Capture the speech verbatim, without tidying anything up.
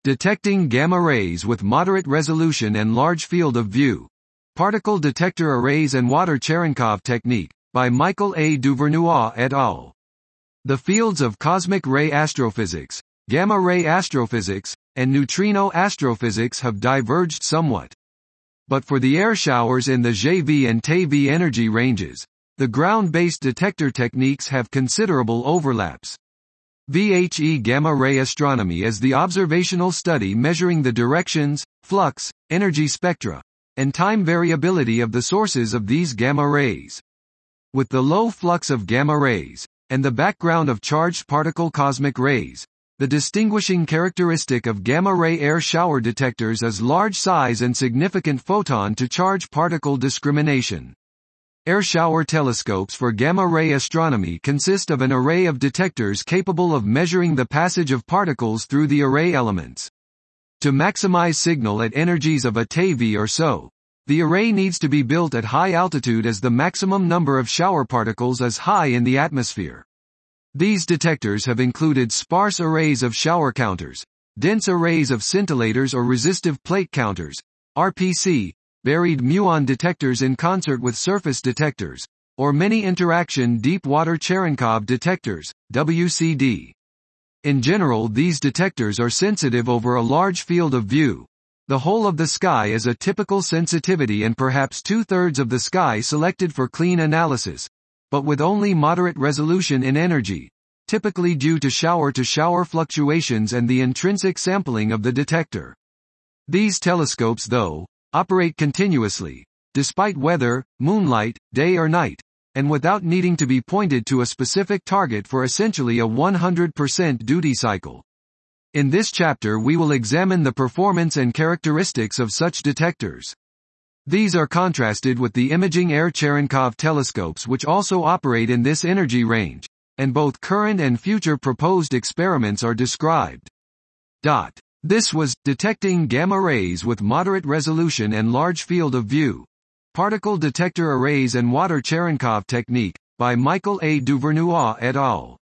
Detecting Gamma Rays with Moderate Resolution and Large Field of View. Particle Detector Arrays and Water Cherenkov Technique, by Michael A. Duvernois et al. The fields of cosmic ray astrophysics, gamma-ray astrophysics, and neutrino astrophysics have diverged somewhat. But for the air showers in the G V and T V energy ranges, the ground-based detector techniques have considerable overlaps. V H E gamma-ray astronomy is the observational study measuring the directions, flux, energy spectra, and time variability of the sources of these gamma rays. With the low flux of gamma rays, and the background of charged particle cosmic rays, the distinguishing characteristic of gamma-ray air shower detectors is large size and significant photon-to-charge particle discrimination. Air shower telescopes for gamma-ray astronomy consist of an array of detectors capable of measuring the passage of particles through the array elements. To maximize signal at energies of a TeV or so, the array needs to be built at high altitude as the maximum number of shower particles is high in the atmosphere. These detectors have included sparse arrays of shower counters, dense arrays of scintillators or resistive plate counters, R P C, buried muon detectors in concert with surface detectors, or many interaction deep water Cherenkov detectors, W C D. In general, these detectors are sensitive over a large field of view. The whole of the sky is a typical sensitivity and perhaps two-thirds of the sky selected for clean analysis, but with only moderate resolution in energy, typically due to shower-to-shower fluctuations and the intrinsic sampling of the detector. These telescopes, though, operate continuously, despite weather, moonlight, day or night, and without needing to be pointed to a specific target for essentially a one hundred percent duty cycle. In this chapter we will examine the performance and characteristics of such detectors. These are contrasted with the imaging air Cherenkov telescopes which also operate in this energy range, and both current and future proposed experiments are described. Dot. This was Detecting Gamma Rays with Moderate Resolution and Large Field of View. Particle Detector Arrays and Water Cherenkov Technique, by Michael A. Duvernois et al.